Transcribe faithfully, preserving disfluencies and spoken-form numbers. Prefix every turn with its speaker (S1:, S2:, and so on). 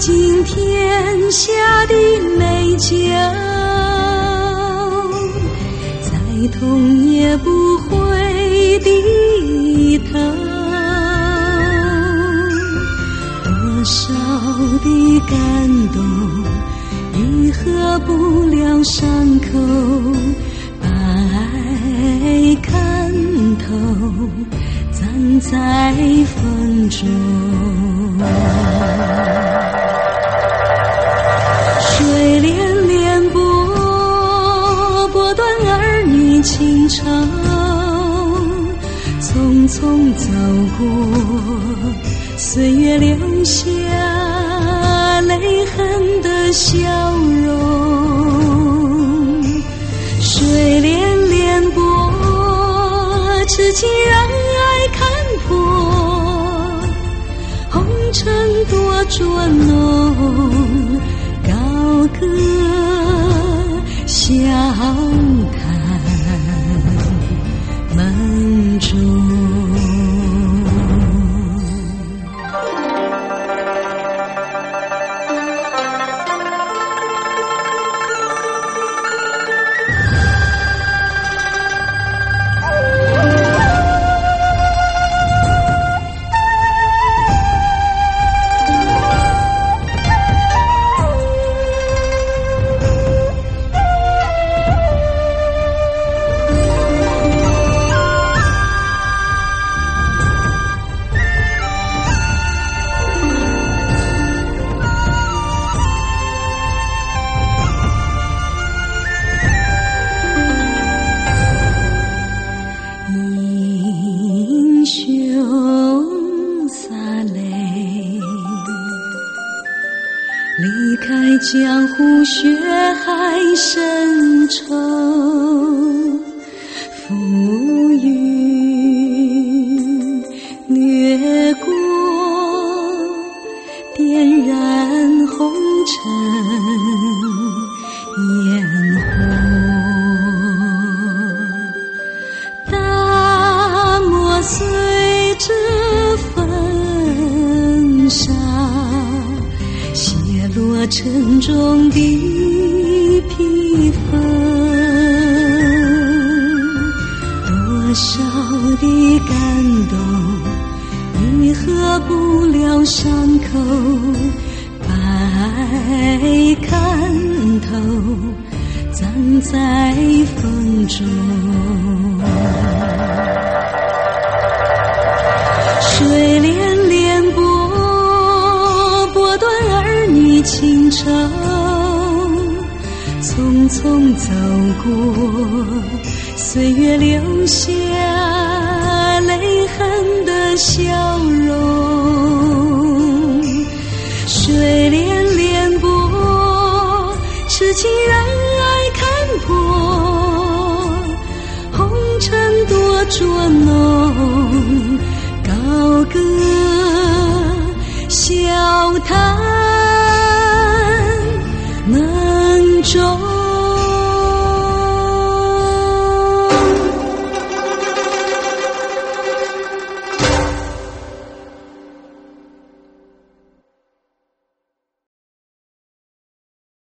S1: 尽天下的美酒，再痛也不会低头。多少的感动愈合不了伤口，把爱看透，葬在风中。水连连波，波断儿女情愁。匆匆走过，岁月留下泪痕的笑容。水连连波，痴情让爱看破，红尘多捉弄，高歌笑谈梦中。离开江湖血海深仇，浮云掠过，点燃红尘烟火，大漠随之焚烧，泻落沉重的披风。多少的感动愈合不了伤口，把爱看透，葬在风中。水连连波，波断儿女情愁。匆匆走过，岁月留下泪痕的笑容。水连连波，痴情让爱看破，红尘多捉弄，高歌笑谈梦中。